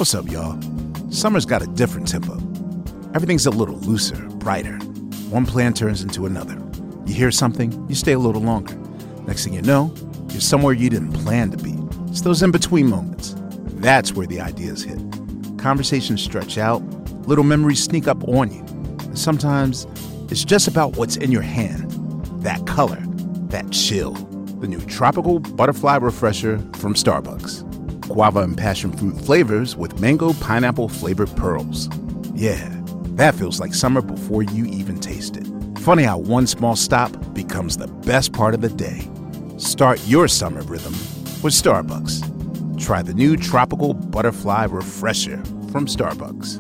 What's up, y'all? Summer's got a different tempo. Everything's a little looser, brighter. One plan turns into another. You hear something, you stay a little longer. Next thing you know, you're somewhere you didn't plan to be. It's those in-between moments. That's where the ideas hit. Conversations stretch out, little memories sneak up on you. And sometimes it's just about what's in your hand. That color, that chill. The new Tropical Butterfly Refresher from Starbucks. Guava and passion fruit flavors with mango pineapple flavored pearls. Yeah, that feels like summer before you even taste it. Funny how one small stop becomes the best part of the day. Start your summer rhythm with Starbucks. Try the new Tropical Butterfly Refresher from Starbucks.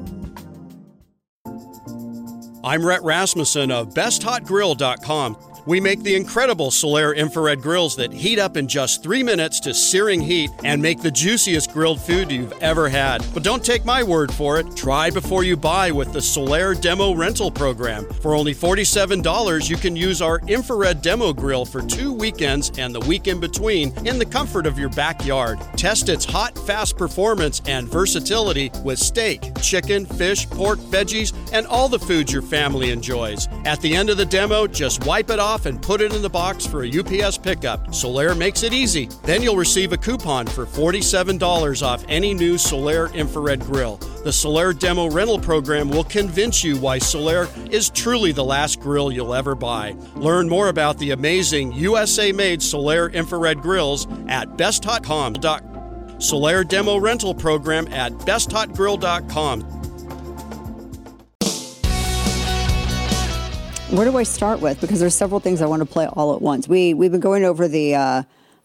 I'm Rhett Rasmussen of BestHotGrill.com. We make the incredible Solaire infrared grills that heat up in just 3 minutes to searing heat and make the juiciest grilled food you've ever had. But don't take my word for it. Try before you buy with the Solaire Demo Rental Program. For only $47, you can use our infrared demo grill for 2 weekends and the week in between in the comfort of your backyard. Test its hot, fast performance and versatility with steak, chicken, fish, pork, veggies, and all the foods your family enjoys. At the end of the demo, just wipe it off and put it in the box for a UPS pickup. Solaire makes it easy. Then you'll receive a coupon for $47 off any new Solaire infrared grill. The Solaire Demo Rental Program will convince you why Solaire is truly the last grill you'll ever buy. Learn more about the amazing USA-made Solaire infrared grills at besthotcom.com. Solaire Demo Rental Program at besthotgrill.com. Where do I start with? Because there's several things I want to play all at once. We've been going over the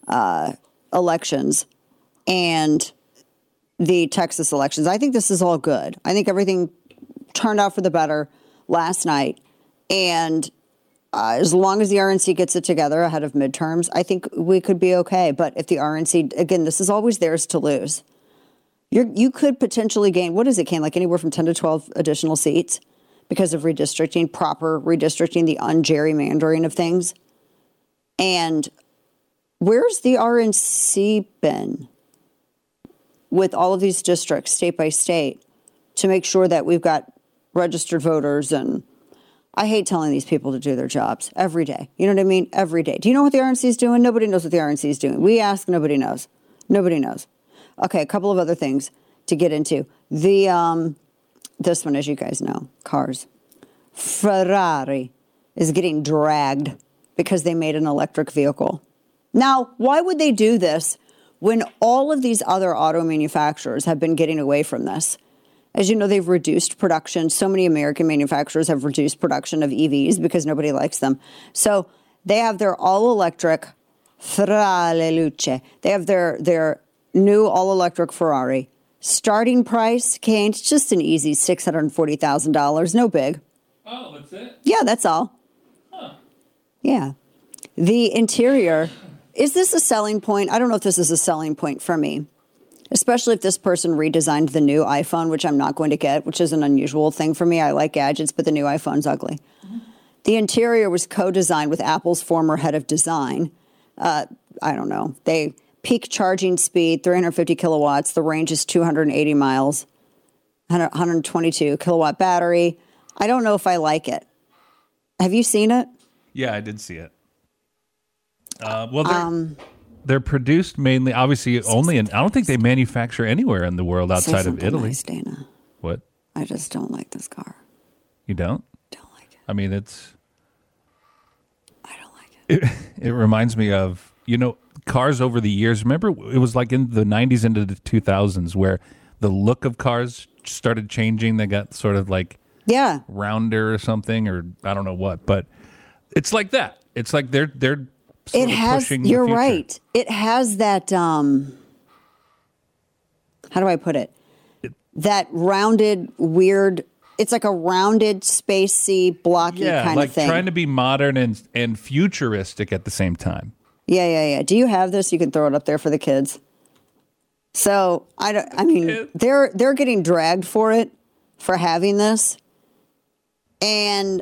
elections and the Texas elections. I think this is all good. I think everything turned out for the better last night. And as long as the RNC gets it together ahead of midterms, I think we could be okay. But if the RNC, again, this is always theirs to lose. You could potentially gain, what is it, Kane, like anywhere from 10 to 12 additional seats because of redistricting, proper redistricting, the ungerrymandering of things. And where's the RNC been with all of these districts, state by state, to make sure that we've got registered voters? And I hate telling these people to do their jobs every day. You know what I mean? Every day. Do you know what the RNC is doing? Nobody knows what the RNC is doing. We ask, nobody knows. Nobody knows. Okay, a couple of other things to get into. This one, as you guys know, cars. Ferrari is getting dragged because they made an electric vehicle. Now, why would they do this when all of these other auto manufacturers have been getting away from this? As you know, they've reduced production. So many American manufacturers have reduced production of EVs because nobody likes them. So they have their all-electric Fra le Luce. They have their new all-electric Ferrari. Starting price, Kane, it's just an easy $640,000. No big. Oh, that's it? Yeah, that's all. Huh. Yeah. The interior, is this a selling point? I don't know if this is a selling point for me, especially if this person redesigned the new iPhone, which I'm not going to get, which is an unusual thing for me. I like gadgets, but the new iPhone's ugly. Mm-hmm. The interior was co-designed with Apple's former head of design. I don't know. Peak charging speed, 350 kilowatts. The range is 280 miles, 122 kilowatt battery. I don't know if I like it. Have you seen it? Yeah, I did see it. They're produced mainly, obviously, only in, I don't think they manufacture anywhere in the world outside of Italy. Nice, Dana. What? I just don't like this car. You don't? Don't like it. I mean, I don't like it. It reminds me of, cars over the years. Remember, it was like in the 90s into the 2000s where the look of cars started changing. They got sort of like rounder or something, or I don't know what. But it's like that. It's like they're sort of pushing the you're future. right. It has that, how do I put it? That rounded, weird, it's like a rounded, spacey, blocky kind of thing. Yeah, like trying to be modern and futuristic at the same time. Yeah. Do you have this? You can throw it up there for the kids. So they're getting dragged for it, for having this, and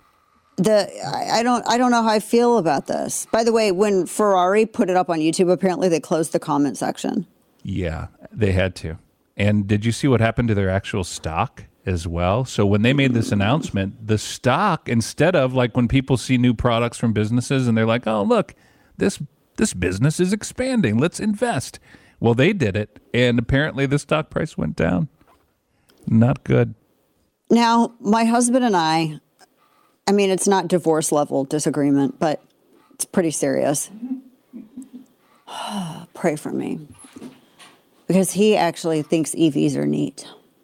I don't know how I feel about this. By the way, when Ferrari put it up on YouTube, apparently they closed the comment section. Yeah, they had to. And did you see what happened to their actual stock as well? So when they made this announcement, the stock, instead of like when people see new products from businesses and they're like, oh, look, this business is expanding, let's invest. Well, they did it, and apparently the stock price went down. Not good. Now, my husband and I mean, it's not divorce level disagreement, but it's pretty serious. Pray for me. Because he actually thinks EVs are neat.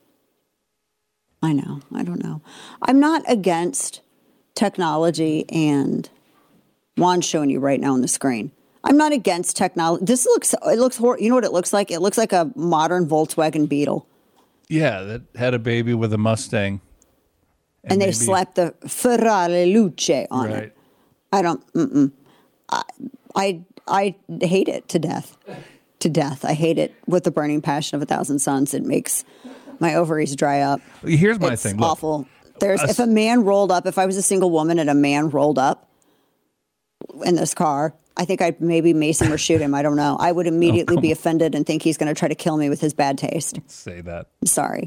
I know. I don't know. I'm not against technology, and Juan's showing you right now on the screen. I'm not against technology. You know what it looks like? It looks like a modern Volkswagen Beetle. Yeah, that had a baby with a Mustang. And they slapped the Ferrari Luce on it. I don't, I hate it to death. To death. I hate it with the burning passion of 1,000 suns. It makes my ovaries dry up. Here's my thing. It's awful. If a man rolled up, if I was a single woman and a man rolled up in this car, I think I'd maybe mace him or shoot him. I don't know. I would immediately be offended and think he's going to try to kill me with his bad taste. Say that. I'm sorry.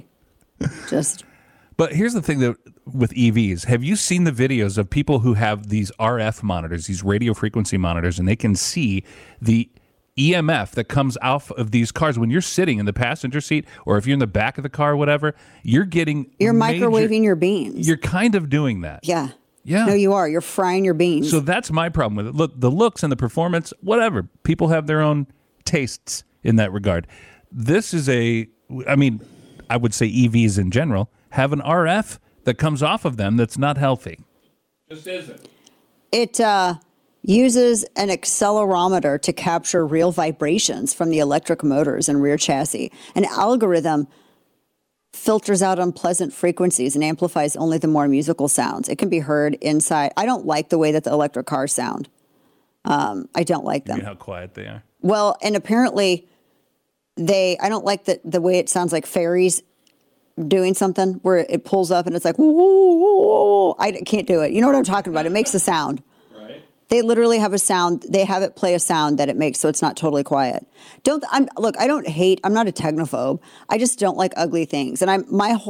But here's the thing with EVs. Have you seen the videos of people who have these RF monitors, these radio frequency monitors, and they can see the EMF that comes out of these cars when you're sitting in the passenger seat, or if you're in the back of the car or whatever, you're microwaving your beans. You're kind of doing that. Yeah. Yeah. No, you are. You're frying your beans. So that's my problem with it. Look, the looks and the performance, whatever. People have their own tastes in that regard. This is I would say EVs in general have an RF that comes off of them that's not healthy. Just isn't. It uses an accelerometer to capture real vibrations from the electric motors and rear chassis. An algorithm filters out unpleasant frequencies and amplifies only the more musical sounds. It can be heard inside. I don't like the way that the electric cars sound. I don't like them. You mean how quiet they are? Well, and apparently I don't like the way it sounds like ferries doing something where it pulls up and it's like, woo, woo, woo. I can't do it. You know what I'm talking about? It makes a sound. Right. They literally have a sound. They have it play a sound that it makes so it's not totally quiet. I'm not a technophobe. I just don't like ugly things. And I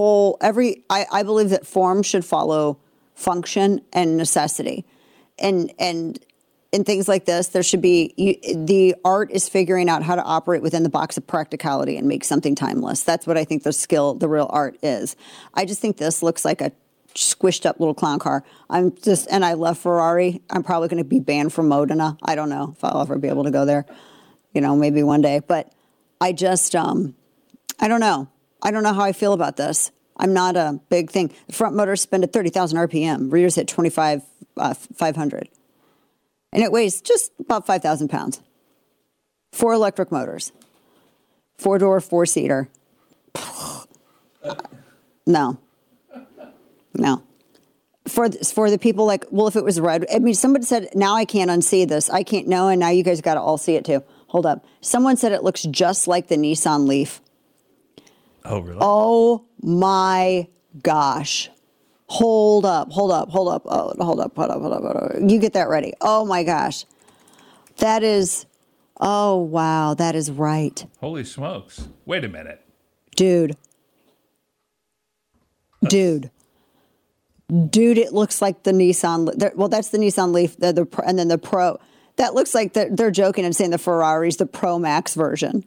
believe that form should follow function and necessity. And in things like this, there should be, the art is figuring out how to operate within the box of practicality and make something timeless. That's what I think the real art is. I just think this looks like a squished up little clown car. And I love Ferrari. I'm probably going to be banned from Modena. I don't know if I'll ever be able to go there, maybe one day. But I just, I don't know. I don't know how I feel about this. I'm not a big thing. The front motor spin at 30,000 RPM. Rears hit 500. And it weighs just about 5,000 pounds. 4 electric motors. 4-door, 4-seater. No. For the people like, well, if it was red, somebody said, now I can't unsee this. I can't know, and now you guys got to all see it too. Hold up. Someone said it looks just like the Nissan Leaf. Oh, really? Oh, my gosh. Hold up. You get that ready. Oh, my gosh. Oh, wow. That is right. Holy smokes. Wait a minute. Dude, it looks like the Nissan. Well, that's the Nissan Leaf, and then the Pro. That looks like they're joking and saying the Ferrari's the Pro Max version.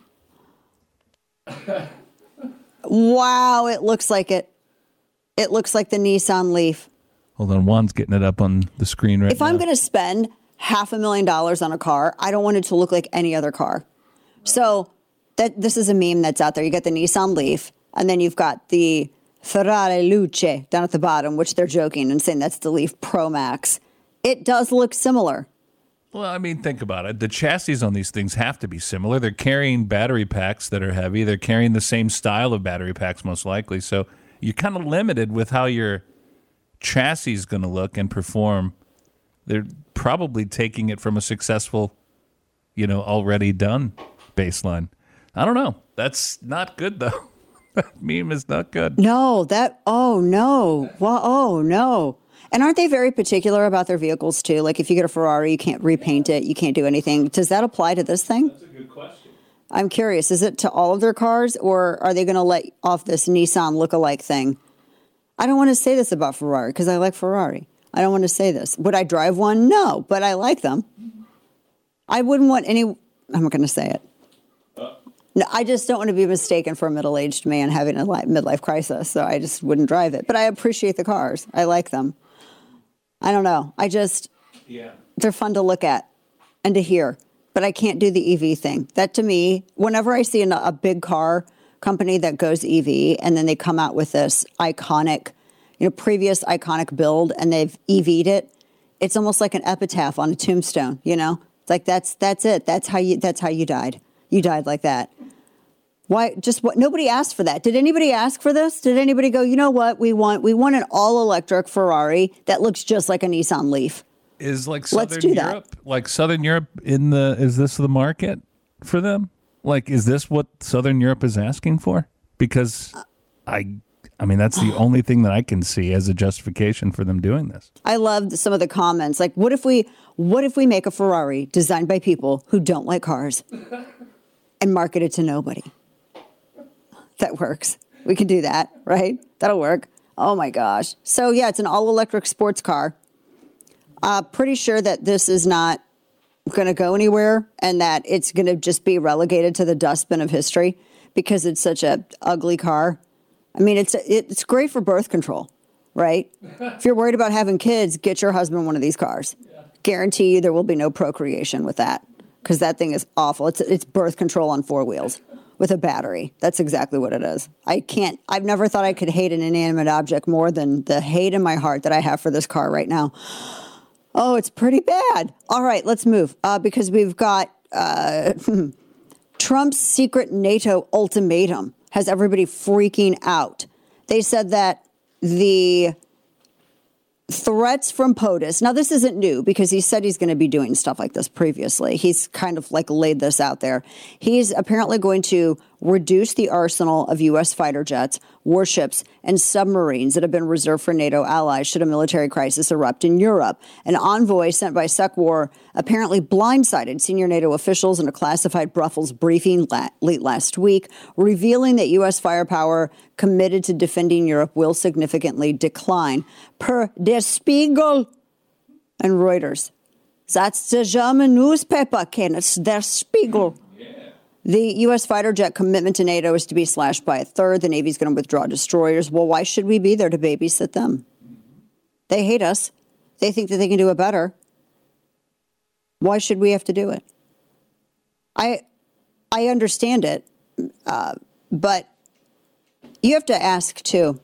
Wow, it looks like it. It looks like the Nissan Leaf. Hold on, Juan's getting it up on the screen right now. If I'm going to spend $500,000 on a car, I don't want it to look like any other car. So this is a meme that's out there. You got the Nissan Leaf, and then you've got the Ferrari Luce down at the bottom, which they're joking and saying that's the Leaf Pro Max. It does look similar. Well, think about it. The chassis on these things have to be similar. They're carrying battery packs that are heavy. They're carrying the same style of battery packs, most likely. So you're kind of limited with how your chassis is going to look and perform. They're probably taking it from a successful, already done baseline. I don't know. That's not good, though. That meme is not good. No, oh, no. Well, oh, no. And aren't they very particular about their vehicles, too? Like, if you get a Ferrari, you can't repaint it. You can't do anything. Does that apply to this thing? That's a good question. I'm curious. Is it to all of their cars, or are they going to let off this Nissan look-alike thing? I don't want to say this about Ferrari because I like Ferrari. I don't want to say this. Would I drive one? No, but I like them. I wouldn't want any. I'm not going to say it. No, I just don't want to be mistaken for a middle-aged man having a midlife crisis, so I just wouldn't drive it. But I appreciate the cars. I like them. I don't know. They're fun to look at and to hear, but I can't do the EV thing. That to me, whenever I see a big car company that goes EV and then they come out with this iconic, previous iconic build and they've EV'd it, it's almost like an epitaph on a tombstone, It's like that's it. That's how you died. You died like that. Why? Just what? Nobody asked for that. Did anybody ask for this? Did anybody go, you know what? We want an all-electric Ferrari that looks just like a Nissan Leaf. Is Southern Europe is this the market for them? Is this what Southern Europe is asking for? Because I mean, that's the only thing that I can see as a justification for them doing this. I loved some of the comments. Like, what if we make a Ferrari designed by people who don't like cars and market it to nobody? That works. We can do that, right? That'll work. Oh my gosh. So yeah, it's an all-electric sports car. Pretty sure that this is not going to go anywhere and that it's going to just be relegated to the dustbin of history because it's such a ugly car. I mean, it's great for birth control, right? If you're worried about having kids, get your husband one of these cars. Yeah. Guarantee you there will be no procreation with that because that thing is awful. It's birth control on 4 wheels with a battery. That's exactly what it is. I've never thought I could hate an inanimate object more than the hate in my heart that I have for this car right now. Oh, it's pretty bad. All right, let's move because we've got Trump's secret NATO ultimatum has everybody freaking out. They said that the threats from POTUS, now this isn't new because he said he's going to be doing stuff like this previously. He's kind of laid this out there. He's apparently going to reduce the arsenal of U.S. fighter jets, warships, and submarines that have been reserved for NATO allies should a military crisis erupt in Europe. An envoy sent by SecWar apparently blindsided senior NATO officials in a classified Brussels briefing late last week, revealing that U.S. firepower committed to defending Europe will significantly decline. Per Der Spiegel and Reuters. That's the German newspaper, Ken. It's Der Spiegel. The U.S. fighter jet commitment to NATO is to be slashed by 1/3. The Navy's going to withdraw destroyers. Well, why should we be there to babysit them? They hate us. They think that they can do it better. Why should we have to do it? I understand it, but you have to ask, too,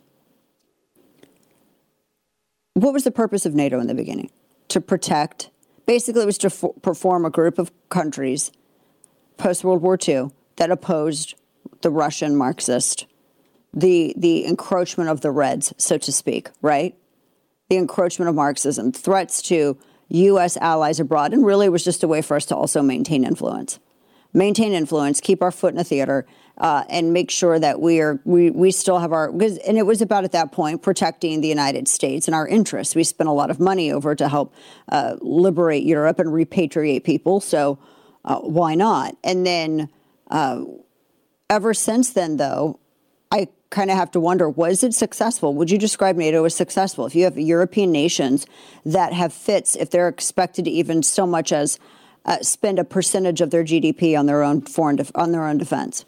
what was the purpose of NATO in the beginning? To protect. Basically, it was to perform a group of countries post-World War II that opposed the Russian Marxist, the encroachment of the Reds, so to speak, right? The encroachment of Marxism, threats to U.S. allies abroad, and really was just a way for us to also maintain influence. Keep our foot in the theater, and make sure that we still have and it was about at that point protecting the United States and our interests. We spent a lot of money over to help liberate Europe and repatriate people, so why not? And then ever since then, though, I kind of have to wonder, was it successful? Would you describe NATO as successful? If you have European nations that have fits, if they're expected to even so much as spend a percentage of their GDP on their own defense.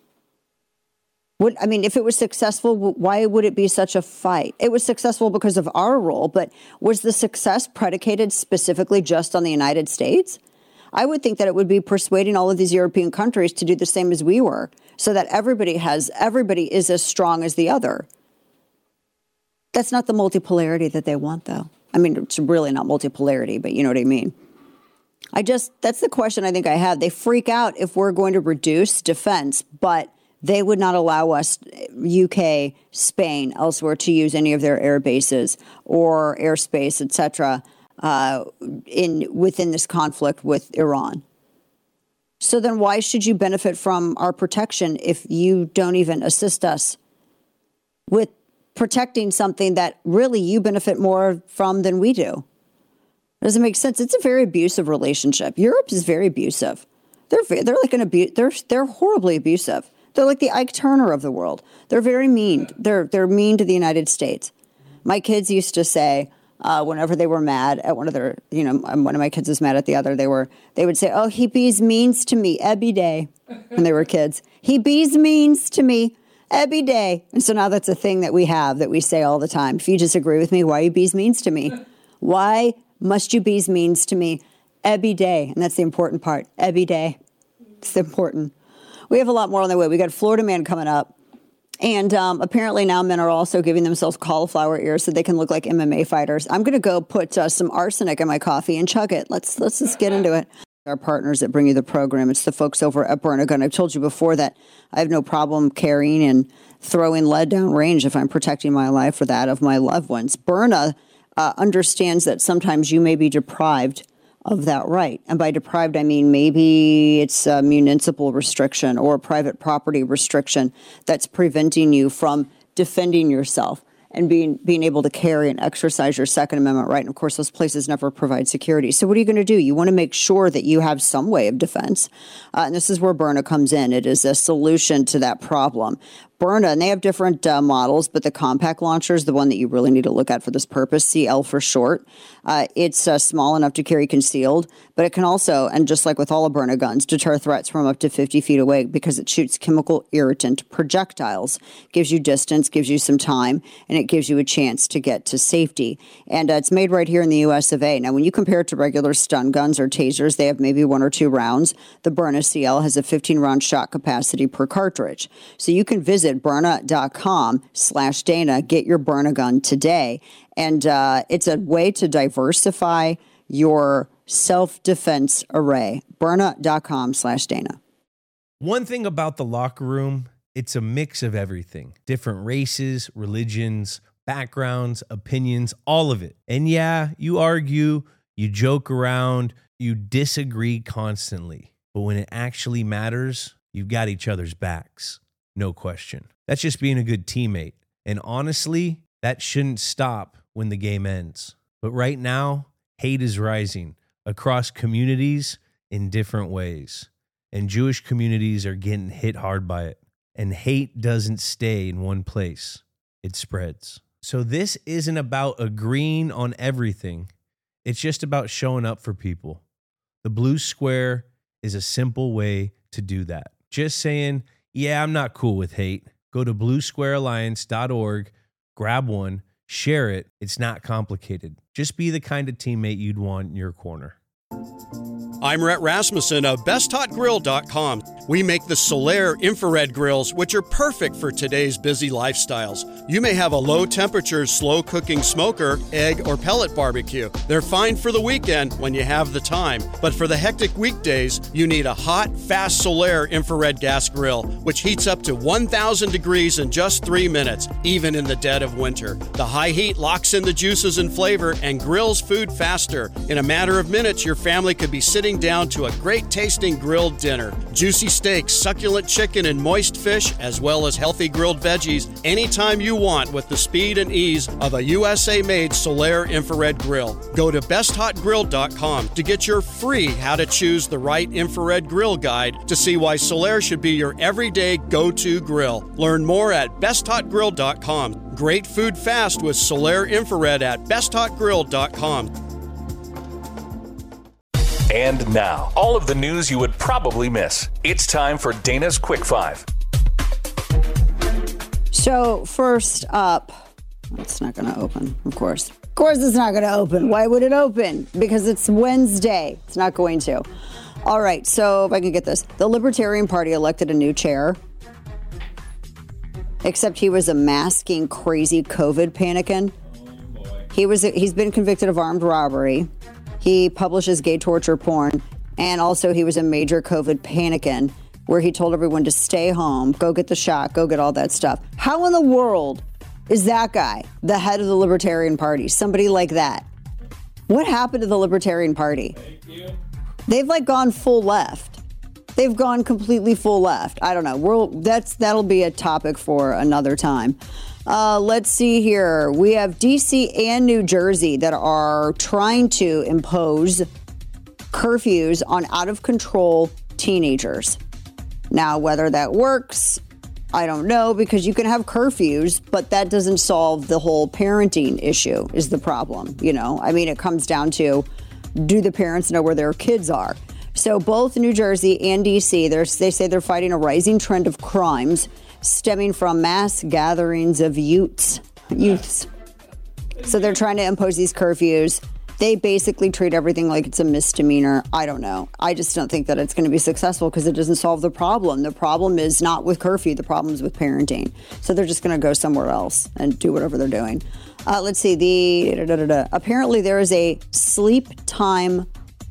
If it was successful, why would it be such a fight? It was successful because of our role, but was the success predicated specifically just on the United States? I would think that it would be persuading all of these European countries to do the same as we were, so that everybody is as strong as the other. That's not the multipolarity that they want, though. I mean, it's really not multipolarity, but you know what I mean. That's the question I think I have. They freak out if we're going to reduce defense, but they would not allow us, UK, Spain, elsewhere, to use any of their air bases or airspace, etc., within this conflict with Iran. So then why should you benefit from our protection if you don't even assist us with protecting something that really you benefit more from than we do? It doesn't make sense. It's a very abusive relationship. Europe is very abusive. They're like they're horribly abusive. They're like the Ike Turner of the world. They're very mean. They're mean to the United States. My kids used to say, whenever they were mad at one of their, one of my kids was mad at the other, they would say, "Oh, he bees means to me every day." When they were kids, he bees means to me every day. And so now that's a thing that we have that we say all the time. If you disagree with me, why you bees means to me? Why must you bees means to me every day? And that's the important part. Every day. It's important. We have a lot more on the way. We got Florida Man coming up. And apparently now men are also giving themselves cauliflower ears so they can look like MMA fighters. I'm going to go put some arsenic in my coffee and chug it. Let's just get into it. Our partners that bring you the program, it's the folks over at Burn-A-Gun. I've told you before that I have no problem carrying and throwing lead down range if I'm protecting my life or that of my loved ones. Burn-A understands that sometimes you may be deprived of that right. And by deprived, I mean maybe it's a municipal restriction or a private property restriction that's preventing you from defending yourself and being able to carry and exercise your Second Amendment right. And of course, those places never provide security. So what are you going to do? You want to make sure that you have some way of defense. And this is where Burn-A comes in. It is a solution to that problem. Burn-A, and they have different models, but the compact launcher is the one that you really need to look at for this purpose, CL for short. It's small enough to carry concealed, but it can also, and just like with all of Burn-A guns, deter threats from up to 50 feet away because it shoots chemical irritant projectiles, gives you distance, gives you some time, and it gives you a chance to get to safety. And it's made right here in the U.S. of A. Now, when you compare it to regular stun guns or tasers, they have maybe 1 or 2 rounds. The Burn-A CL has a 15-round shot capacity per cartridge. So you can visit Burn-A.com/Dana. Get your Burn-A-Gun today. And it's a way to diversify your self-defense array. Burn-A.com/Dana. One thing about the locker room, it's a mix of everything. Different races, religions, backgrounds, opinions, all of it. And yeah, you argue, you joke around, you disagree constantly. But when it actually matters, you've got each other's backs. No question. That's just being a good teammate. And honestly, that shouldn't stop when the game ends. But right now, hate is rising across communities in different ways. And Jewish communities are getting hit hard by it. And hate doesn't stay in one place. It spreads. So this isn't about agreeing on everything. It's just about showing up for people. The Blue Square is a simple way to do that. Just saying, yeah, I'm not cool with hate. Go to bluesquarealliance.org, grab one, share it. It's not complicated. Just be the kind of teammate you'd want in your corner. I'm Rhett Rasmussen of BestHotGrill.com. We make the Solaire infrared grills, which are perfect for today's busy lifestyles. You may have a low-temperature, slow-cooking smoker, egg, or pellet barbecue. They're fine for the weekend when you have the time. But for the hectic weekdays, you need a hot, fast Solaire infrared gas grill, which heats up to 1,000 degrees in just 3 minutes, even in the dead of winter. The high heat locks in the juices and flavor and grills food faster. In a matter of minutes, your family could be sitting down to a great-tasting grilled dinner. Juicy steaks, succulent chicken, and moist fish, as well as healthy grilled veggies, anytime you want with the speed and ease of a USA-made Solaire infrared grill. Go to BestHotGrill.com to get your free How to Choose the Right Infrared Grill guide to see why Solaire should be your everyday go-to grill. Learn more at BestHotGrill.com. Great food fast with Solaire Infrared at BestHotGrill.com. And now, all of the news you would probably miss. It's time for Dana's Quick Five. So first up, it's not going to open, of course. Of course it's not going to open. Why would it open? Because it's Wednesday. It's not going to. All right, so if I can get this. The Libertarian Party elected a new chair. Except he was a masking, crazy COVID panicking. He's been convicted of armed robbery. He publishes gay torture porn, and also he was a major COVID panicking where he told everyone to stay home, go get the shot, go get all that stuff. How in the world is that guy the head of the Libertarian Party? Somebody like that. What happened to the Libertarian Party? Thank you. They've gone full left. They've gone completely full left. I don't know. That'll be a topic for another time. Let's see here. We have D.C. and New Jersey that are trying to impose curfews on out-of-control teenagers. Now, whether that works, I don't know, because you can have curfews, but that doesn't solve the whole parenting issue is the problem. I mean, it comes down to, do the parents know where their kids are? So both New Jersey and D.C., they say they're fighting a rising trend of crimes stemming from mass gatherings of youths. So they're trying to impose these curfews. They basically treat everything like it's a misdemeanor. I don't know. I just don't think that it's going to be successful because it doesn't solve the problem. The problem is not with curfew. The problem is with parenting. So they're just going to go somewhere else and do whatever they're doing. Let's see. Apparently there is a sleep time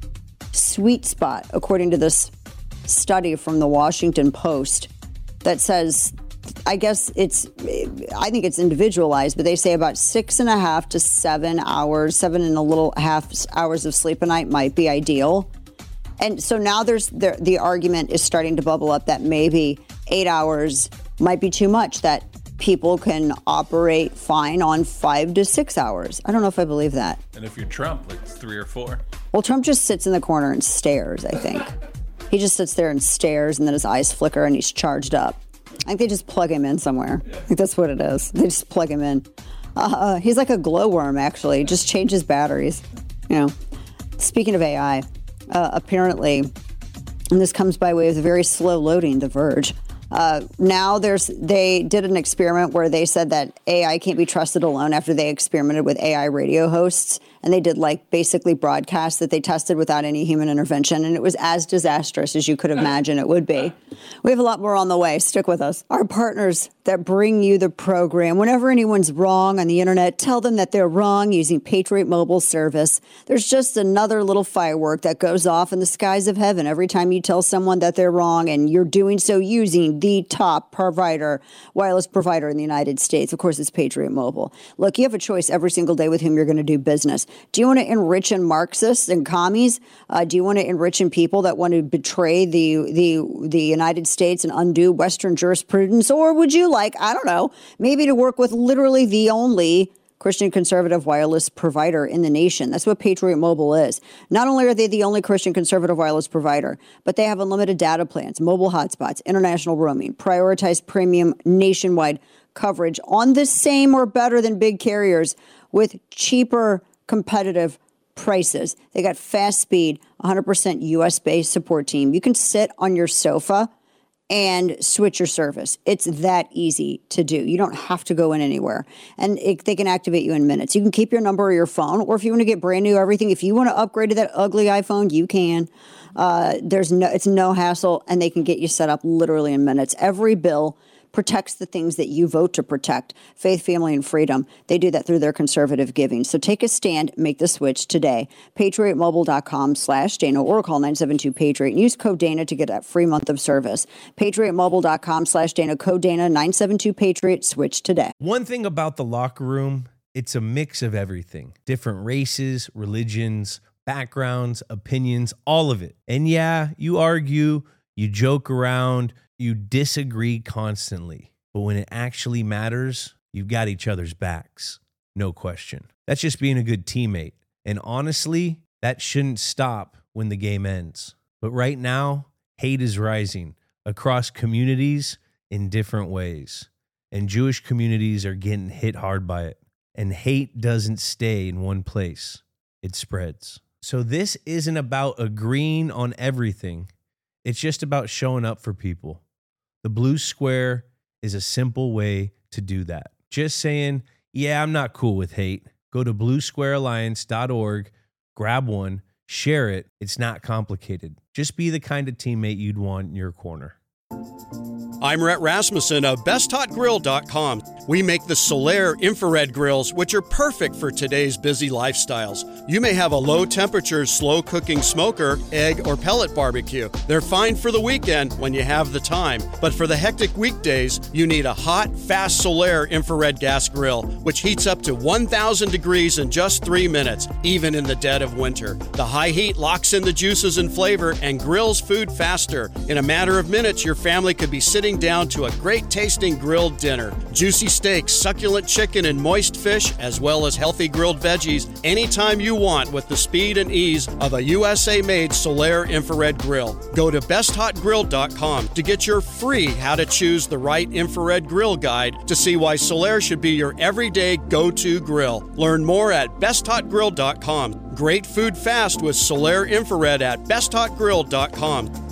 sweet spot, according to this study from the Washington Post, that says, I think it's individualized, but they say about 6.5 to 7 hours, 7.5 hours of sleep a night might be ideal. And so now the argument is starting to bubble up that maybe 8 hours might be too much, that people can operate fine on 5 to 6 hours. I don't know if I believe that. And if you're Trump, like 3 or 4. Well, Trump just sits in the corner and stares, I think. He just sits there and stares, and then his eyes flicker and he's charged up. I think they just plug him in somewhere. I think that's what it is. They just plug him in. He's like a glowworm, actually. Just changes batteries. Speaking of AI, apparently, and this comes by way of the very slow loading, The Verge. Now they did an experiment where they said that AI can't be trusted alone after they experimented with AI radio hosts. And they did basically broadcasts that they tested without any human intervention. And it was as disastrous as you could imagine it would be. We have a lot more on the way. Stick with us. Our partners that bring you the program. Whenever anyone's wrong on the internet, tell them that they're wrong using Patriot Mobile service. There's just another little firework that goes off in the skies of heaven every time you tell someone that they're wrong, and you're doing so using the top wireless provider in the United States. Of course, it's Patriot Mobile. Look, you have a choice every single day with whom you're going to do business. Do you want to enrich in Marxists and commies? Do you want to enrich in people that want to betray the United States and undo Western jurisprudence? Or would you maybe to work with literally the only Christian conservative wireless provider in the nation? That's what Patriot Mobile is. Not only are they the only Christian conservative wireless provider, but they have unlimited data plans, mobile hotspots, international roaming, prioritized premium nationwide coverage on the same or better than big carriers with cheaper competitive prices. They got fast speed, 100% US-based support team. You can sit on your sofa and switch your service. It's that easy to do. You don't have to go in anywhere. And they can activate you in minutes. You can keep your number or your phone, or if you want to get brand new everything, if you want to upgrade to that ugly iPhone, you can. It's no hassle, and they can get you set up literally in minutes. Every bill protects the things that you vote to protect. Faith, family, and freedom. They do that through their conservative giving. So take a stand, make the switch today. PatriotMobile.com/Dana or call 972-PATRIOT and use code Dana to get that free month of service. PatriotMobile.com/Dana, code Dana, 972-PATRIOT. Switch today. One thing about the locker room, it's a mix of everything. Different races, religions, backgrounds, opinions, all of it. And yeah, you argue, you joke around, you disagree constantly, but when it actually matters, you've got each other's backs. No question. That's just being a good teammate. And honestly, that shouldn't stop when the game ends. But right now, hate is rising across communities in different ways. And Jewish communities are getting hit hard by it. And hate doesn't stay in one place. It spreads. So this isn't about agreeing on everything. It's just about showing up for people. The Blue Square is a simple way to do that. Just saying, yeah, I'm not cool with hate. Go to bluesquarealliance.org, grab one, share it. It's not complicated. Just be the kind of teammate you'd want in your corner. I'm Rhett Rasmussen of BestHotGrill.com. We make the Solaire infrared grills, which are perfect for today's busy lifestyles. You may have a low-temperature, slow-cooking smoker, egg, or pellet barbecue. They're fine for the weekend when you have the time. But for the hectic weekdays, you need a hot, fast Solaire infrared gas grill, which heats up to 1,000 degrees in just 3 minutes, even in the dead of winter. The high heat locks in the juices and flavor and grills food faster. In a matter of minutes, your family could be sitting down to a great-tasting grilled dinner. Juicy steaks, succulent chicken, and moist fish, as well as healthy grilled veggies, anytime you want with the speed and ease of a USA-made Solaire infrared grill. Go to besthotgrill.com to get your free How to Choose the Right Infrared Grill guide to see why Solaire should be your everyday go-to grill. Learn more at besthotgrill.com. Great food fast with Solaire Infrared at besthotgrill.com.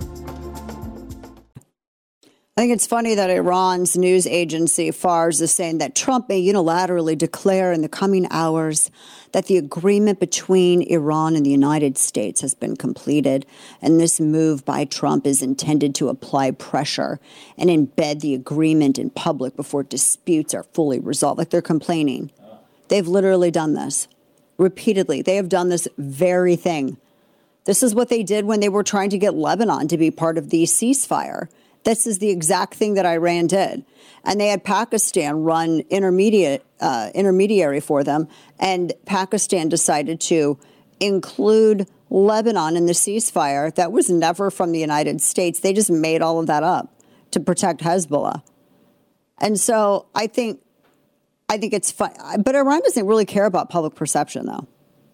I think it's funny that Iran's news agency Fars is saying that Trump may unilaterally declare in the coming hours that the agreement between Iran and the United States has been completed. And this move by Trump is intended to apply pressure and embed the agreement in public before disputes are fully resolved. Like they're complaining. They've literally done this repeatedly. They have done this very thing. This is what they did when they were trying to get Lebanon to be part of the ceasefire. This is the exact thing that Iran did. And they had Pakistan run intermediary for them. And Pakistan decided to include Lebanon in the ceasefire. That was never from the United States. They just made all of that up to protect Hezbollah. And so I think it's fun. But Iran doesn't really care about public perception, though.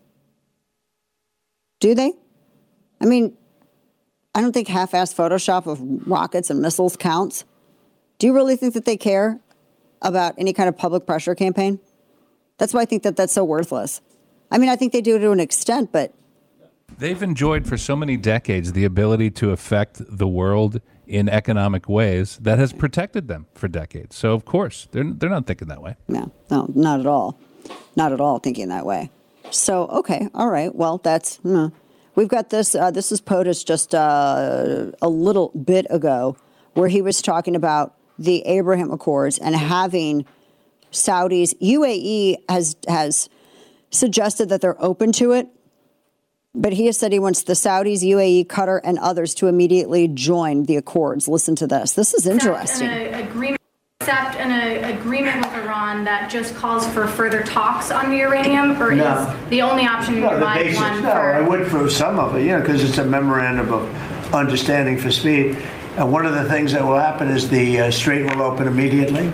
Do they? I mean, I don't think half-assed Photoshop of rockets and missiles counts. Do you really think that they care about any kind of public pressure campaign? That's why I think that that's so worthless. I mean, I think they do it to an extent, but... They've enjoyed for so many decades the ability to affect the world in economic ways that has protected them for decades. So, of course, they're not thinking that way. No, not at all. Not at all thinking that way. So, okay, all right, well, that's... We've got this. This is POTUS just a little bit ago, where he was talking about the Abraham Accords and having Saudis. UAE has suggested that they're open to it, but he has said he wants the Saudis, UAE, Qatar, and others to immediately join the Accords. Listen to this. This is interesting. Accept an agreement with Iran that just calls for further talks on the uranium, or is the only option you provide one for? I would for some of it, because it's a memorandum of understanding for speed. And one of the things that will happen is the strait will open immediately.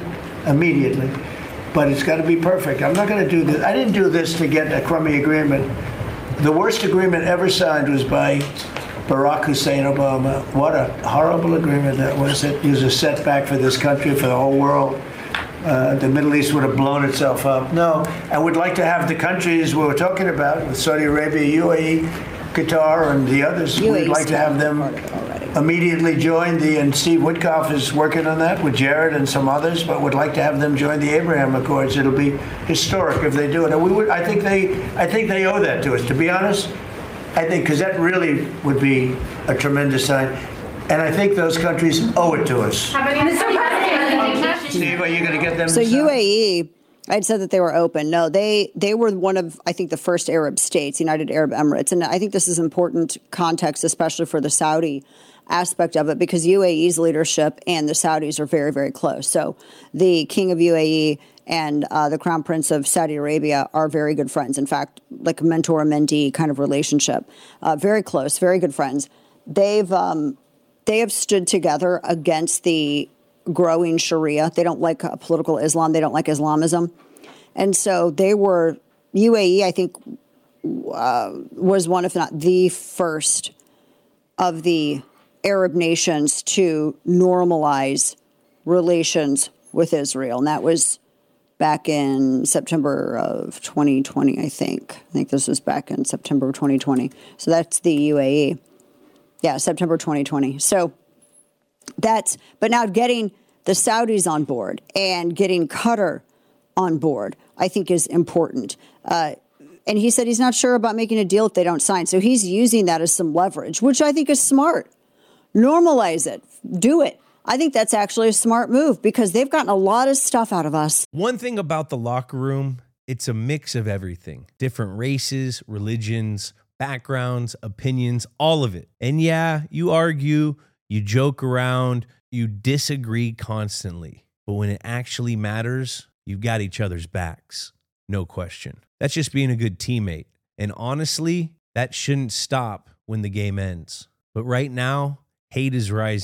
But it's got to be perfect. I'm not going to do this. I didn't do this to get a crummy agreement. The worst agreement ever signed was by Barack Hussein Obama. What a horrible agreement that was. It was a setback for this country, for the whole world. The Middle East would have blown itself up. No, I would like to have the countries we were talking about, with Saudi Arabia, UAE, Qatar, and the others. We'd like to have them immediately join and Steve Witkoff is working on that with Jared and some others, but would like to have them join the Abraham Accords. It'll be historic if they do it. And I think they owe that to us, to be honest. I think, because that really would be a tremendous sign. And I think those countries owe it to us. Steve, are you going to get them? So UAE, I'd said that they were open. No, they were one of, I think, the first Arab states, United Arab Emirates. And I think this is important context, especially for the Saudi aspect of it, because UAE's leadership and the Saudis are very, very close. So the king of UAE and the crown prince of Saudi Arabia are very good friends. In fact, like a mentor-mentee kind of relationship. Very close, very good friends. They have stood together against the growing Sharia. They don't like political Islam. They don't like Islamism. And so UAE, I think, was one, if not the first of the Arab nations to normalize relations with Israel. And that was back in September of 2020, I think. I think this was back in September of 2020. So that's the UAE. Yeah, September 2020. So but now getting the Saudis on board and getting Qatar on board, I think is important. And he said he's not sure about making a deal if they don't sign. So he's using that as some leverage, which I think is smart. Normalize it. Do it. I think that's actually a smart move because they've gotten a lot of stuff out of us. One thing about the locker room, it's a mix of everything. Different races, religions, backgrounds, opinions, all of it. And yeah, you argue, you joke around, you disagree constantly. But when it actually matters, you've got each other's backs. No question. That's just being a good teammate. And honestly, that shouldn't stop when the game ends. But right now, hate is rising.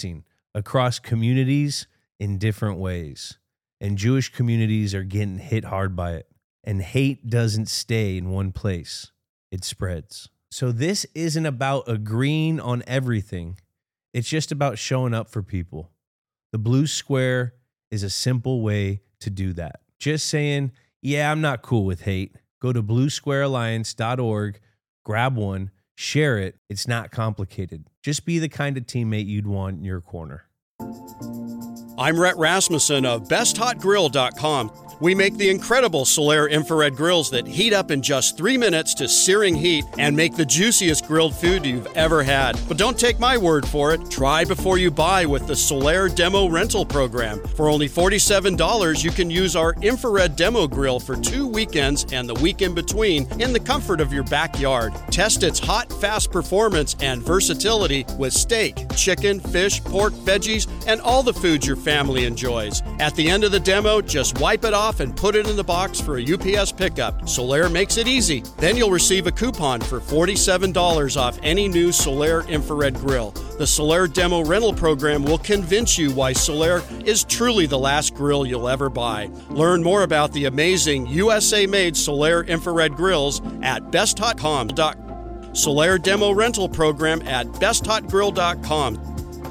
across communities in different ways. And Jewish communities are getting hit hard by it. And hate doesn't stay in one place. It spreads. So this isn't about agreeing on everything. It's just about showing up for people. The blue square is a simple way to do that. Just saying, yeah, I'm not cool with hate. Go to bluesquarealliance.org, grab one, share it. It's not complicated. Just be the kind of teammate you'd want in your corner. I'm Rhett Rasmussen of BestHotGrill.com. We make the incredible Solaire infrared grills that heat up in just 3 minutes to searing heat and make the juiciest grilled food you've ever had. But don't take my word for it. Try before you buy with the Solaire Demo Rental Program. For only $47, you can use our infrared demo grill for 2 weekends and the week in between in the comfort of your backyard. Test its hot, fast performance and versatility with steak, chicken, fish, pork, veggies, and all the foods your family enjoys. At the end of the demo, just wipe it off and put it in the box for a UPS pickup. Solaire makes it easy. Then you'll receive a coupon for $47 off any new Solaire infrared grill. The Solaire Demo Rental Program will convince you why Solaire is truly the last grill you'll ever buy. Learn more about the amazing USA-made Solaire infrared grills at besthot.com. Solaire Demo Rental Program at besthotgrill.com.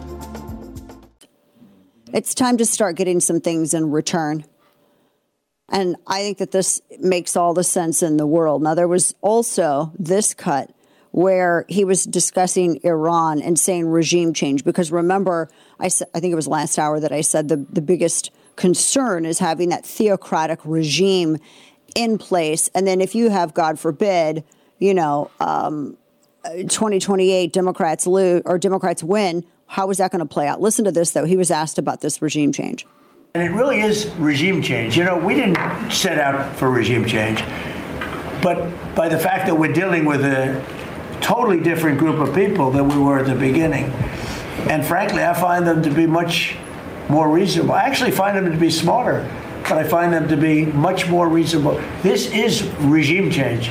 It's time to start getting some things in return. And I think that this makes all the sense in the world. Now, there was also this cut where he was discussing Iran and saying regime change. Because remember, I think it was last hour that I said the biggest concern is having that theocratic regime in place. And then if you have, God forbid, 2028 Democrats lose or Democrats win, how is that going to play out? Listen to this, though. He was asked about this regime change. And it really is regime change. We didn't set out for regime change, but by the fact that we're dealing with a totally different group of people than we were at the beginning. And frankly, I find them to be much more reasonable. I actually find them to be smarter, but I find them to be much more reasonable. This is regime change.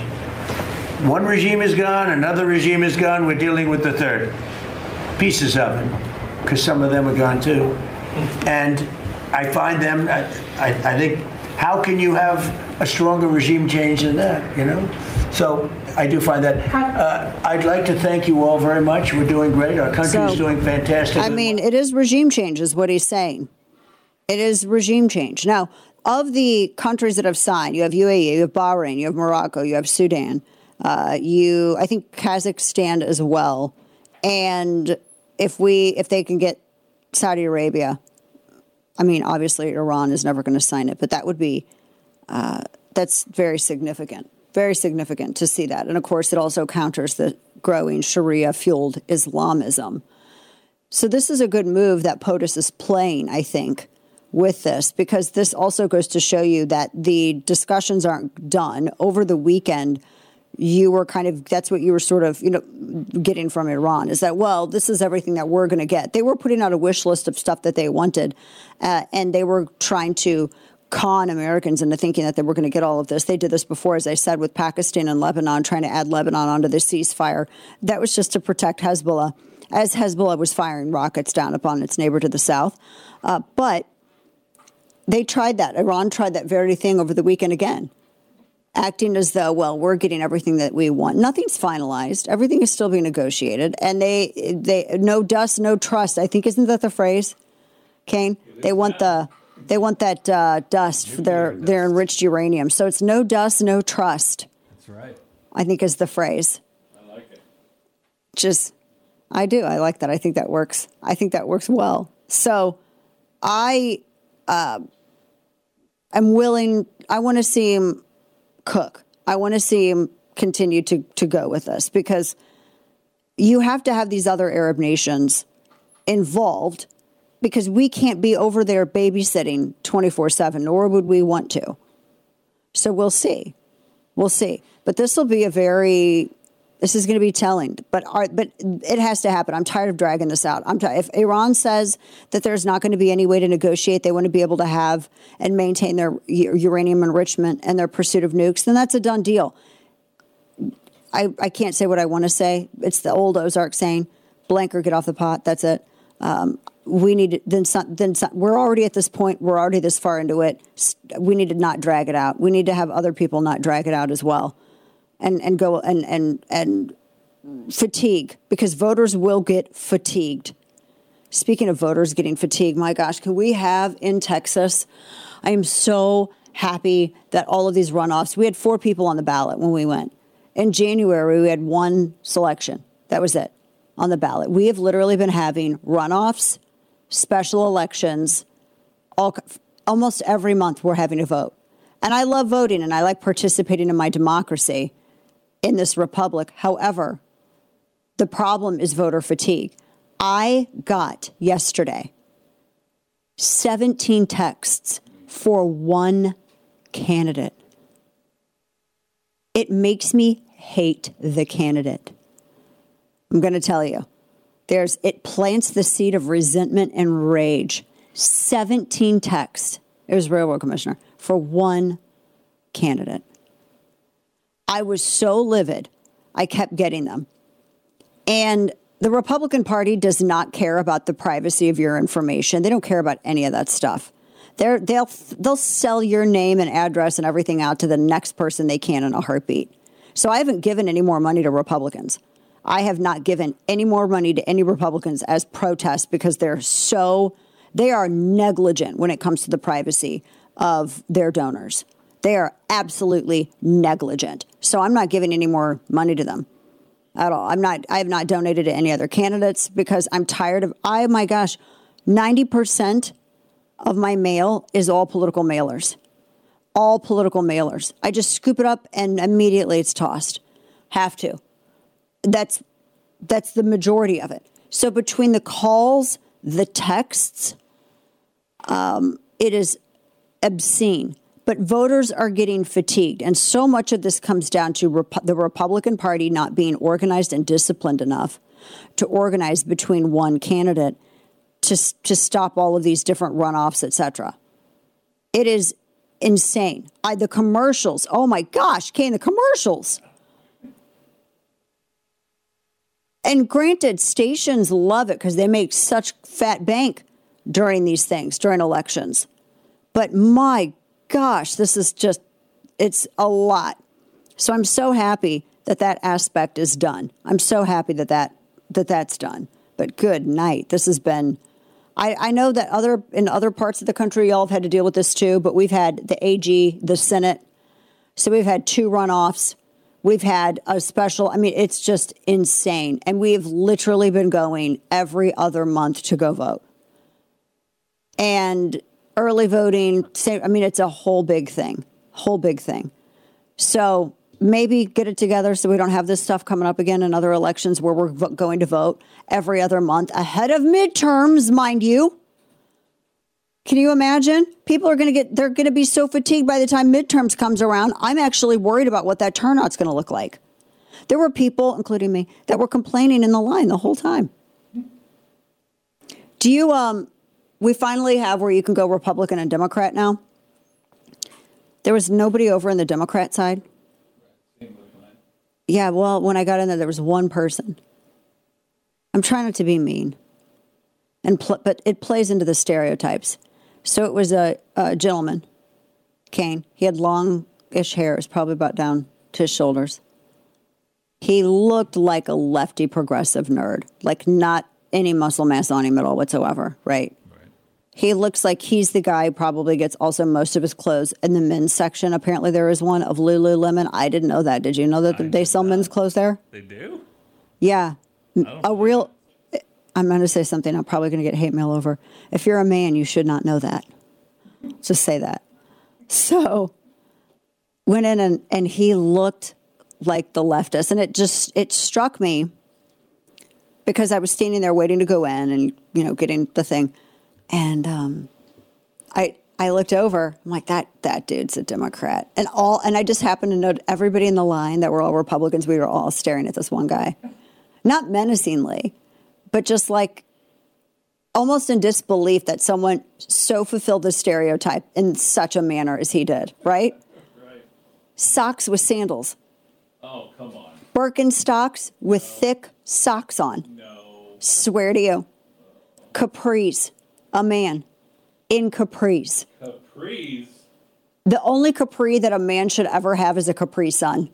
One regime is gone, another regime is gone, we're dealing with the third. Pieces of it, because some of them are gone too. And I find them, I think, how can you have a stronger regime change than that, So I do find that. I'd like to thank you all very much. We're doing great. Our country is doing fantastic. I mean, it is regime change is what he's saying. It is regime change. Now, of the countries that have signed, you have UAE, you have Bahrain, you have Morocco, you have Sudan, I think Kazakhstan as well. And if they can get Saudi Arabia, I mean, obviously Iran is never going to sign it, but that would be, that's very significant to see that. And of course, it also counters the growing Sharia-fueled Islamism. So this is a good move that POTUS is playing, I think, with this, because this also goes to show you that the discussions aren't done. Over the weekend, you were that's what you were sort of, getting from Iran is that, well, this is everything that we're going to get. They were putting out a wish list of stuff that they wanted, and they were trying to con Americans into thinking that they were going to get all of this. They did this before, as I said, with Pakistan and Lebanon, trying to add Lebanon onto the ceasefire. That was just to protect Hezbollah, as Hezbollah was firing rockets down upon its neighbor to the south. But they tried that. Iran tried that very thing over the weekend again, acting as though, well, we're getting everything that we want. Nothing's finalized. Everything is still being negotiated. And they no dust, no trust. I think, isn't that the phrase, Kane? They want that dust for their enriched uranium. So it's no dust, no trust. That's right. I think is the phrase. I like it. I do. I like that. I think that works. I think that works well. So I'm willing. I want to see him cook. I want to see him continue to go with this, because you have to have these other Arab nations involved, because we can't be over there babysitting 24/7, nor would we want to. So we'll see. But this will be this is going to be telling, but it has to happen. I'm tired of dragging this out. If Iran says that there's not going to be any way to negotiate, they want to be able to have and maintain their uranium enrichment and their pursuit of nukes, then that's a done deal. I can't say what I want to say. It's the old Ozark saying, blank or get off the pot. That's it. we need to, we're already at this point. We're already this far into it. We need to not drag it out. We need to have other people not drag it out as well, and go and fatigue, because voters will get fatigued. Speaking of voters getting fatigued, my gosh, can we have in Texas? I am so happy that all of these runoffs, we had 4 people on the ballot when we went. In January, we had 1 selection. That was it on the ballot. We have literally been having runoffs, special elections, almost every month we're having a vote. And I love voting and I like participating in my democracy in this republic. However, the problem is voter fatigue. I got yesterday 17 texts for 1 candidate. It makes me hate the candidate. I'm going to tell you, it plants the seed of resentment and rage. 17 texts, it was Railroad Commissioner, for 1 candidate. I was so livid, I kept getting them. And the Republican Party does not care about the privacy of your information. They don't care about any of that stuff. They'll sell your name and address and everything out to the next person they can in a heartbeat. So I haven't given any more money to Republicans. I have not given any more money to any Republicans as protest, because they are negligent when it comes to the privacy of their donors. They are absolutely negligent. So I'm not giving any more money to them at all. I have not donated to any other candidates because I'm tired of, 90% of my mail is all political mailers. All political mailers. I just scoop it up and immediately it's tossed. Have to. That's the majority of it. So between the calls, the texts, it is obscene. But voters are getting fatigued. And so much of this comes down to the Republican Party not being organized and disciplined enough to organize between 1 candidate to stop all of these different runoffs, et cetera. It is insane. The commercials. Oh, my gosh, Kane, the commercials. And granted, stations love it because they make such fat bank during these things, during elections. But my gosh, this is just, it's a lot. So I'm so happy that aspect is done. I'm so happy that's done. But good night. This has been, I know that in other parts of the country, y'all have had to deal with this too, but we've had the AG, the Senate. So we've had 2 runoffs. We've had a special, it's just insane. And we've literally been going every other month to go vote. And early voting, it's a whole big thing. So maybe get it together so we don't have this stuff coming up again in other elections where we're going to vote every other month ahead of midterms, mind you. Can you imagine? People are they're going to be so fatigued by the time midterms comes around. I'm actually worried about what that turnout's going to look like. There were people, including me, that were complaining in the line the whole time. Do you, we finally have where you can go Republican and Democrat now. There was nobody over in the Democrat side. Yeah, well, when I got in there was 1 person. I'm trying not to be mean, but it plays into the stereotypes. So it was a gentleman, Kane. He had longish hair. It was probably about down to his shoulders. He looked like a lefty progressive nerd, like not any muscle mass on him at all whatsoever, right? He looks like he's the guy who probably gets also most of his clothes in the men's section. Apparently there is one of Lululemon. I didn't know that. Did you know that they sell men's clothes there? They do? Yeah. I'm going to say something I'm probably going to get hate mail over. If you're a man, you should not know that. Just say that. So went in and he looked like the leftist. And it struck me because I was standing there waiting to go in and, getting the thing. And I looked over. I'm like, that dude's a Democrat. And I just happened to note everybody in the line that were all Republicans. We were all staring at this one guy. Not menacingly, but just like almost in disbelief that someone so fulfilled the stereotype in such a manner as he did, right? Right. Socks with sandals. Oh, come on. Birkenstocks with thick socks on. No. Swear to you. Capri's, a man in Capri's. Capri's? The only Capri that a man should ever have is a Capri Sun.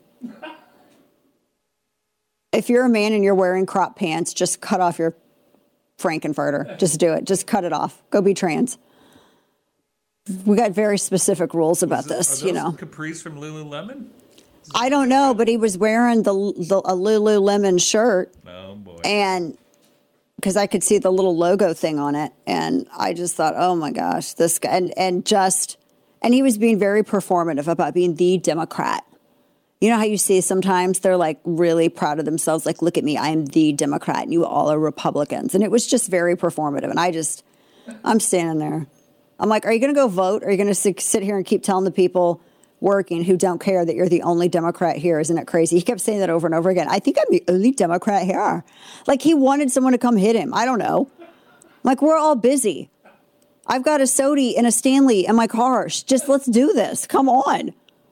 If you're a man and you're wearing crop pants, just cut off your Frankenfurter. Just do it. Just cut it off. Go be trans. We got very specific rules about this, Are those Capris from Lululemon? I don't know, but he was wearing a Lululemon shirt. Oh, boy. And because I could see the little logo thing on it. And I just thought, oh, my gosh, this guy. And he was being very performative about being the Democrat. You know how you see sometimes they're like really proud of themselves, like, look at me, I am the Democrat and you all are Republicans. And it was just very performative. And I'm standing there. I'm like, are you going to go vote? Or are you going to sit here and keep telling the people working who don't care that you're the only Democrat here? Isn't it crazy? He kept saying that over and over again. I think I'm the only Democrat here. Like he wanted someone to come hit him. I don't know. Like we're all busy. I've got a Sodi and a Stanley in my car. Just let's do this. Come on.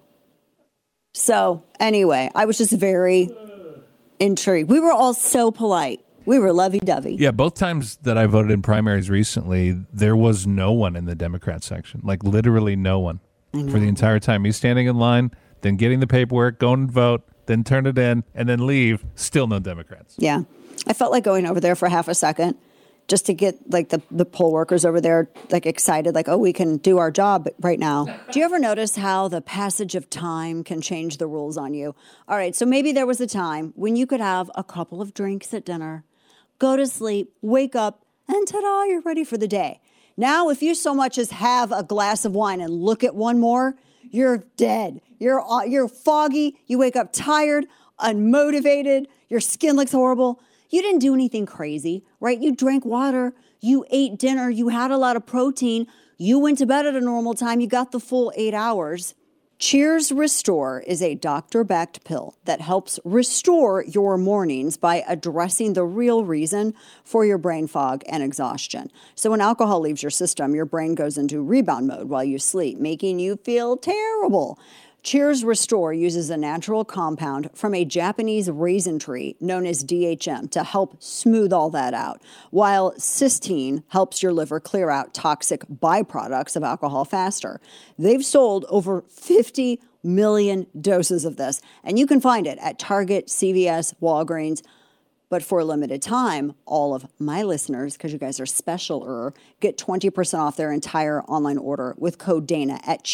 So anyway, I was just very intrigued. We were all so polite. We were lovey-dovey. Yeah, both times that I voted in primaries recently, there was no one in the Democrat section. Like literally no one for the entire time. Me standing in line, then getting the paperwork, going and vote, then turn it in, and then leave. Still no Democrats. Yeah. I felt like going over there for half a second just to get like the poll workers over there like excited, like, oh, we can do our job right now. Do you ever notice how the passage of time can change the rules on you? All right, so maybe there was a time when you could have a couple of drinks at dinner, go to sleep, wake up, and ta-da, you're ready for the day. Now, if you so much as have a glass of wine and look at one more, you're dead. You're foggy. You wake up tired, unmotivated. Your skin looks horrible. You didn't do anything crazy, right? You drank water. You ate dinner. You had a lot of protein. You went to bed at a normal time. You got the full 8 hours. Cheers Restore is a doctor-backed pill that helps restore your mornings by addressing the real reason for your brain fog and exhaustion. So when alcohol leaves your system, your brain goes into rebound mode while you sleep, making you feel terrible. Cheers Restore uses a natural compound from a Japanese raisin tree known as DHM to help smooth all that out, while cysteine helps your liver clear out toxic byproducts of alcohol faster. They've sold over 50 million doses of this, and you can find it at Target, CVS, Walgreens. But for a limited time, all of my listeners, because you guys are special, get 20% off their entire online order with code Dana at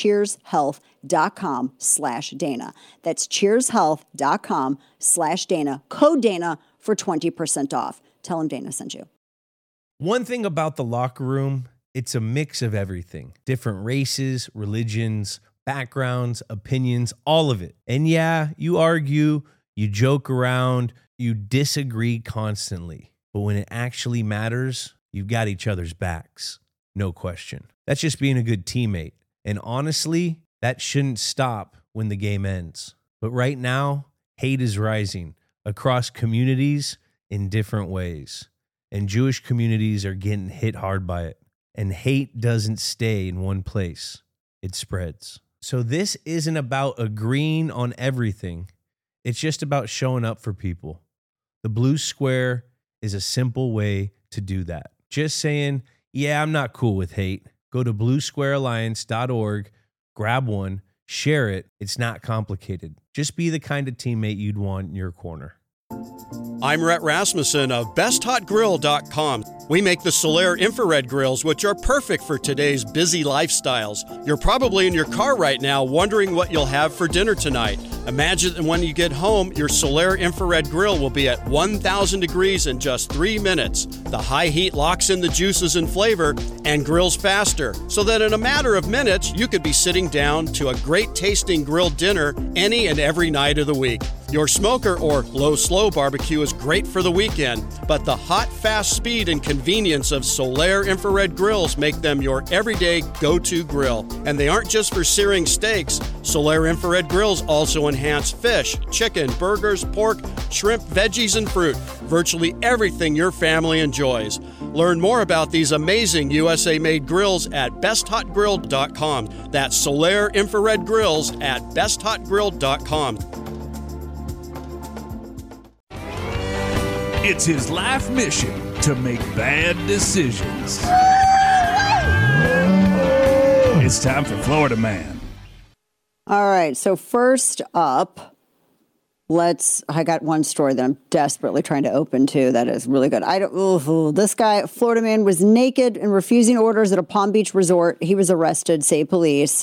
cheershealth.com/Dana. That's cheershealth.com/Dana. Code Dana for 20% off. Tell them Dana sent you. One thing about the locker room, it's a mix of everything. Different races, religions, backgrounds, opinions, all of it. And yeah, you argue, you joke around, you disagree constantly, but when it actually matters, you've got each other's backs. No question. That's just being a good teammate. And honestly, that shouldn't stop when the game ends. But right now, hate is rising across communities in different ways. And Jewish communities are getting hit hard by it. And hate doesn't stay in one place. It spreads. So this isn't about agreeing on everything. It's just about showing up for people. The Blue Square is a simple way to do that. Just saying, yeah, I'm not cool with hate. Go to bluesquarealliance.org, grab one, share it. It's not complicated. Just be the kind of teammate you'd want in your corner. I'm Rhett Rasmussen of BestHotGrill.com. We make the Solaire infrared grills, which are perfect for today's busy lifestyles. You're probably in your car right now wondering what you'll have for dinner tonight. Imagine that when you get home, your Solaire infrared grill will be at 1,000 degrees in just 3 minutes. The high heat locks in the juices and flavor and grills faster, so that in a matter of minutes, you could be sitting down to a great tasting grilled dinner any and every night of the week. Your smoker or low-slow barbecue is great for the weekend, but the hot, fast speed and convenience of Solaire infrared grills make them your everyday go-to grill. And they aren't just for searing steaks. Solaire infrared grills also enhance fish, chicken, burgers, pork, shrimp, veggies, and fruit. Virtually everything your family enjoys. Learn more about these amazing USA-made grills at BestHotGrill.com. That's Solaire infrared grills at BestHotGrill.com. It's his life mission to make bad decisions. It's time for Florida Man. All right, so first up, I got one story that I'm desperately trying to open to that is really good. This guy, Florida man, was naked and refusing orders at a Palm Beach resort. He was arrested, say police.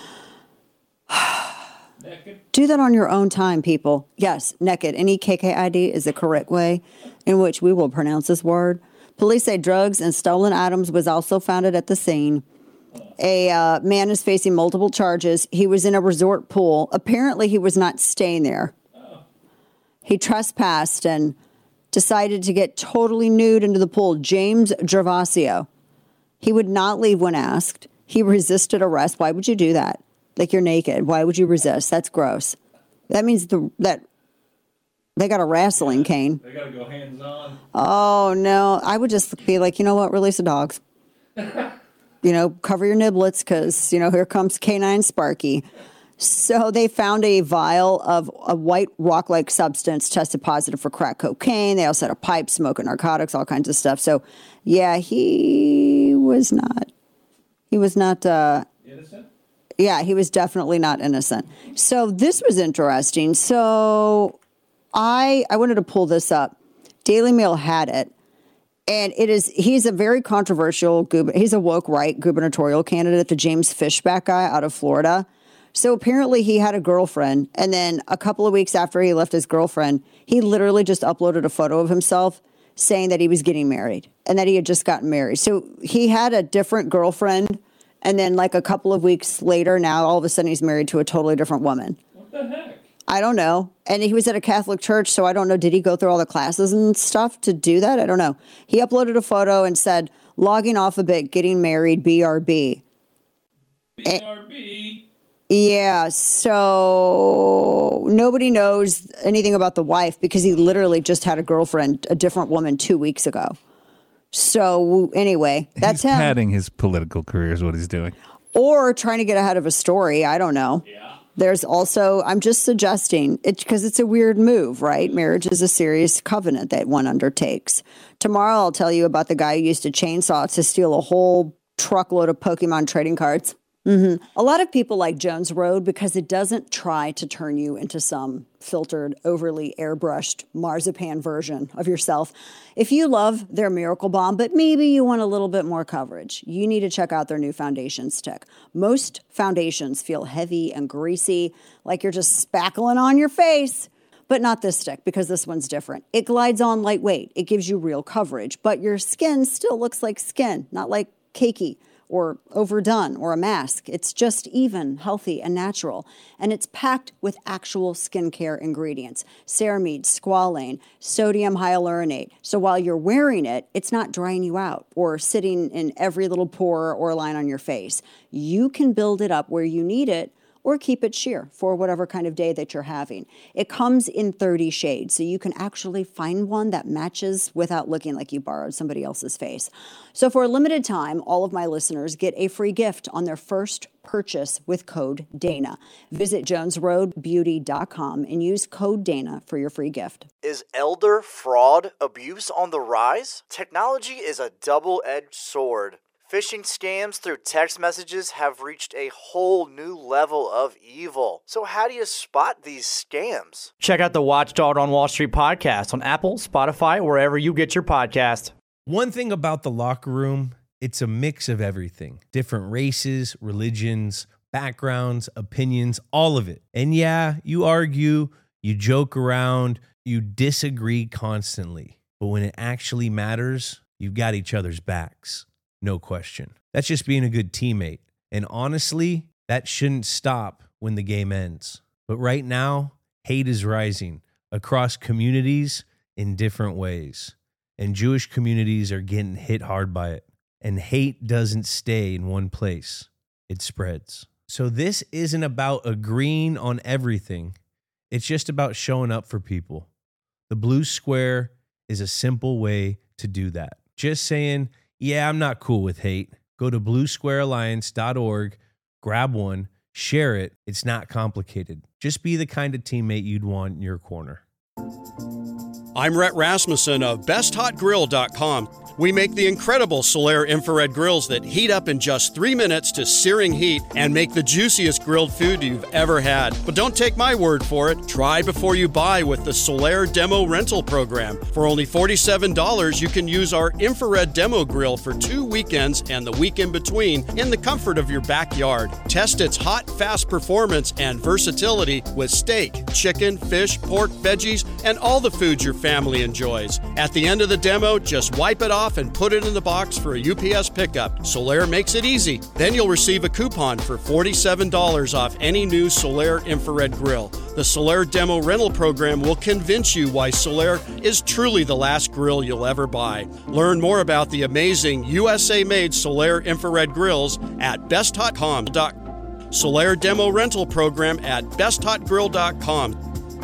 Do that on your own time, people. Yes, naked. N-E-K-K-I-D is the correct way in which we will pronounce this word. Police say drugs and stolen items was also found at the scene. A man is facing multiple charges. He was in a resort pool. Apparently, he was not staying there. He trespassed and decided to get totally nude into the pool. James Gervasio. He would not leave when asked. He resisted arrest. Why would you do that? Like, you're naked. Why would you resist? That's gross. That means that they got a wrestling cane. They got to go hands on. Oh, no. I would just be like, you know what? Release the dogs. Cover your niblets because, here comes Canine Sparky. So they found a vial of a white rock-like substance, tested positive for crack cocaine. They also had a pipe, smoking narcotics, all kinds of stuff. So, yeah, he was not innocent? Yeah, he was definitely not innocent. So this was interesting. So I wanted to pull this up. Daily Mail had it. And he's a very controversial, he's a woke right gubernatorial candidate, the James Fishback guy out of Florida. So apparently he had a girlfriend, and then a couple of weeks after he left his girlfriend, he literally just uploaded a photo of himself saying that he was getting married and that he had just gotten married. So he had a different girlfriend, and then like a couple of weeks later, now all of a sudden he's married to a totally different woman. What the heck? I don't know. And he was at a Catholic church, so I don't know. Did he go through all the classes and stuff to do that? I don't know. He uploaded a photo and said, logging off a bit, getting married, BRB. BRB? Yeah, so nobody knows anything about the wife because he literally just had a girlfriend, a different woman 2 weeks ago. So anyway, that's him. Padding his political career is what he's doing. Or trying to get ahead of a story. I don't know. Yeah. There's also, I'm just suggesting, because it's a weird move, right? Marriage is a serious covenant that one undertakes. Tomorrow I'll tell you about the guy who used a chainsaw to steal a whole truckload of Pokemon trading cards. Mm-hmm. A lot of people like Jones Road because it doesn't try to turn you into some filtered, overly airbrushed marzipan version of yourself. If you love their Miracle Balm, but maybe you want a little bit more coverage, you need to check out their new foundation stick. Most foundations feel heavy and greasy, like you're just spackling on your face. But not this stick, because this one's different. It glides on lightweight. It gives you real coverage, but your skin still looks like skin, not like cakey or overdone or a mask. It's just even, healthy, and natural. And it's packed with actual skincare ingredients. Ceramide, squalane, sodium hyaluronate. So while you're wearing it, it's not drying you out or sitting in every little pore or line on your face. You can build it up where you need it or keep it sheer for whatever kind of day that you're having. It comes in 30 shades, so you can actually find one that matches without looking like you borrowed somebody else's face. So for a limited time, all of my listeners get a free gift on their first purchase with code DANA. Visit jonesroadbeauty.com and use code DANA for your free gift. Is elder fraud abuse on the rise? Technology is a double-edged sword. Phishing scams through text messages have reached a whole new level of evil. So how do you spot these scams? Check out the Watchdog on Wall Street podcast on Apple, Spotify, wherever you get your podcast. One thing about the locker room, it's a mix of everything. Different races, religions, backgrounds, opinions, all of it. And yeah, you argue, you joke around, you disagree constantly. But when it actually matters, you've got each other's backs. No question. That's just being a good teammate. And honestly, that shouldn't stop when the game ends. But right now, hate is rising across communities in different ways. And Jewish communities are getting hit hard by it. And hate doesn't stay in one place. It spreads. So this isn't about agreeing on everything. It's just about showing up for people. The blue square is a simple way to do that. Just saying, yeah, I'm not cool with hate. Go to bluesquarealliance.org, grab one, share it. It's not complicated. Just be the kind of teammate you'd want in your corner. I'm Rhett Rasmussen of BestHotGrill.com. We make the incredible Solaire infrared grills that heat up in just 3 minutes to searing heat and make the juiciest grilled food you've ever had. But don't take my word for it. Try before you buy with the Solaire Demo Rental Program. For only $47, you can use our infrared demo grill for 2 weekends and the week in between in the comfort of your backyard. Test its hot, fast performance and versatility with steak, chicken, fish, pork, veggies, and all the foods your family enjoys. At the end of the demo, just wipe it off and put it in the box for a UPS pickup. Solaire makes it easy. Then you'll receive a coupon for $47 off any new Solaire infrared grill. The Solaire Demo Rental Program will convince you why Solaire is truly the last grill you'll ever buy. Learn more about the amazing USA-made Solaire infrared grills at besthot.com. Solaire Demo Rental Program at besthotgrill.com.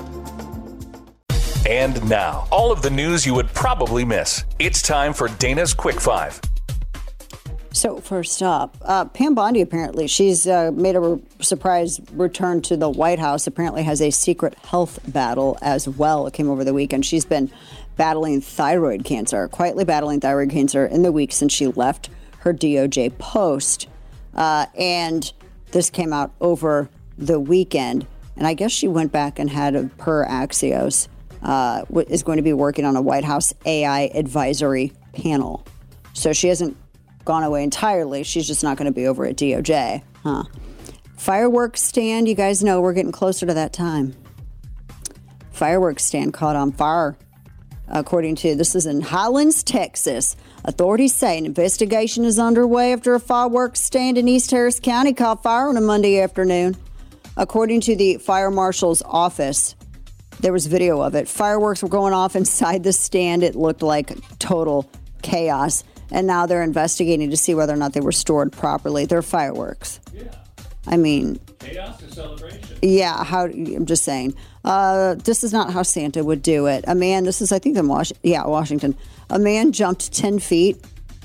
And now, all of the news you would probably miss. It's time for Dana's Quick Five. So first up, Pam Bondi, apparently, she's made a surprise return to the White House, apparently has a secret health battle as well. It came over the weekend. She's been battling thyroid cancer, quietly battling thyroid cancer in the week since she left her DOJ post. And this came out over the weekend. And I guess she went back and had, per Axios, is going to be working on a White House AI advisory panel. So she hasn't gone away entirely. She's just not going to be over at DOJ. Fireworks stand, you guys know we're getting closer to that time. Fireworks stand caught on fire. According to, this is in Highlands, Texas. Authorities say an investigation is underway after a fireworks stand in East Harris County caught fire on a Monday afternoon. According to the fire marshal's office, there was video of it. Fireworks were going off inside the stand. It looked like total chaos. And now they're investigating to see whether or not they were stored properly. They're fireworks. Yeah. I mean, chaos or celebration? Yeah, I'm just saying. This is not how Santa would do it. A man, this is, I think, in Washington. A man jumped 10 feet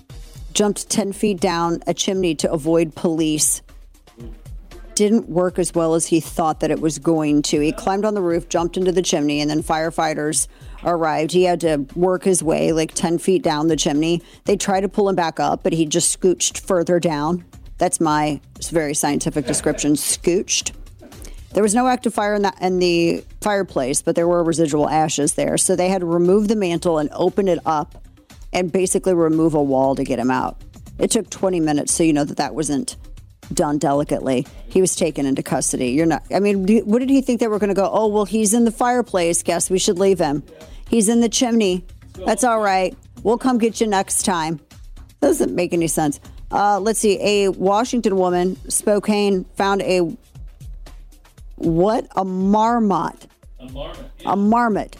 down a chimney to avoid police. Didn't work as well as he thought that it was going to. He climbed on the roof, jumped into the chimney, and then firefighters arrived. He had to work his way like 10 feet down the chimney. They tried to pull him back up, but he just scooched further down. That's my very scientific description, scooched. There was no active fire in the fireplace, but there were residual ashes there. So they had to remove the mantle and open it up and basically remove a wall to get him out. It took 20 minutes, so you know that wasn't done delicately. He was taken into custody. What did he think they were going to go? Oh, well, he's in the fireplace. Guess we should leave him. He's in the chimney. That's all right. We'll come get you next time. Doesn't make any sense. Let's see. A Washington woman, Spokane, found a marmot. A marmot.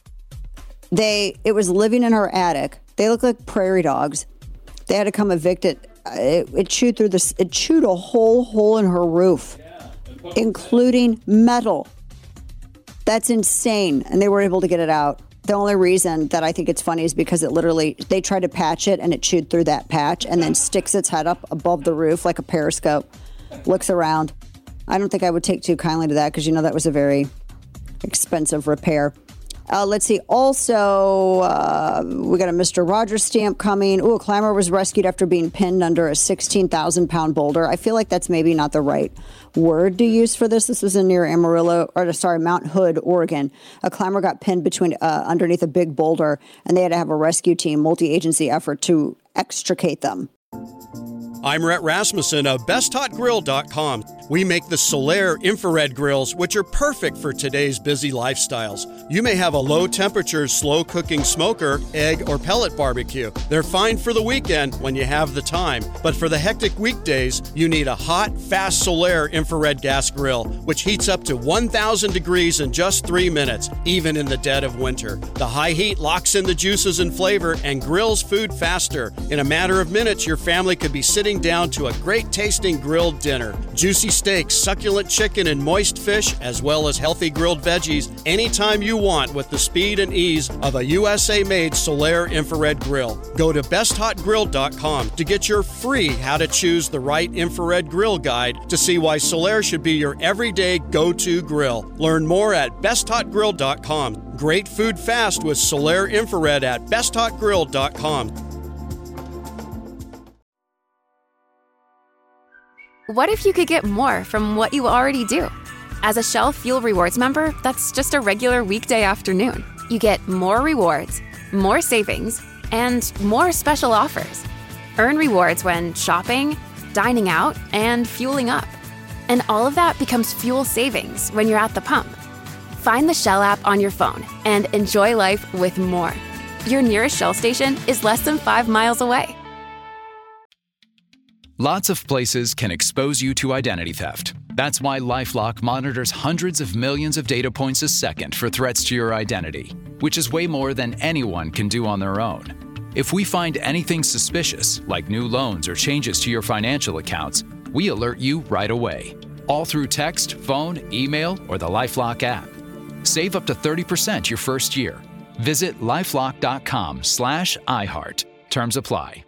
It was living in her attic. They look like prairie dogs. They had to come evict it. It chewed through this. It chewed a whole hole in her roof, including metal. That's insane. And they were able to get it out. The only reason that I think it's funny is because they tried to patch it and it chewed through that patch and then sticks its head up above the roof like a periscope, looks around. I don't think I would take too kindly to that because, that was a very expensive repair. Let's see. Also, we got a Mr. Rogers stamp coming. A climber was rescued after being pinned under a 16,000-pound boulder. I feel like that's maybe not the right word to use for this. This was near Mount Hood, Oregon. A climber got pinned underneath a big boulder, and they had to have a rescue team, multi-agency effort to extricate them. I'm Rhett Rasmussen of BestHotGrill.com. We make the Solaire infrared grills, which are perfect for today's busy lifestyles. You may have a low-temperature, slow-cooking smoker, egg, or pellet barbecue. They're fine for the weekend when you have the time. But for the hectic weekdays, you need a hot, fast Solaire infrared gas grill, which heats up to 1,000 degrees in just 3 minutes, even in the dead of winter. The high heat locks in the juices and flavor and grills food faster. In a matter of minutes, your family could be sitting down to a great-tasting grilled dinner. Juicy steaks, succulent chicken, and moist fish, as well as healthy grilled veggies anytime you want with the speed and ease of a USA-made Solaire infrared grill. Go to besthotgrill.com to get your free How to Choose the Right Infrared Grill guide to see why Solaire should be your everyday go-to grill. Learn more at besthotgrill.com. Great food fast with Solaire Infrared at besthotgrill.com. What if you could get more from what you already do? As a Shell Fuel Rewards member, that's just a regular weekday afternoon. You get more rewards, more savings, and more special offers. Earn rewards when shopping, dining out, and fueling up. And all of that becomes fuel savings when you're at the pump. Find the Shell app on your phone and enjoy life with more. Your nearest Shell station is less than 5 miles away. Lots of places can expose you to identity theft. That's why LifeLock monitors hundreds of millions of data points a second for threats to your identity, which is way more than anyone can do on their own. If we find anything suspicious, like new loans or changes to your financial accounts, we alert you right away, all through text, phone, email, or the LifeLock app. Save up to 30% your first year. Visit LifeLock.com/iHeart. Terms apply.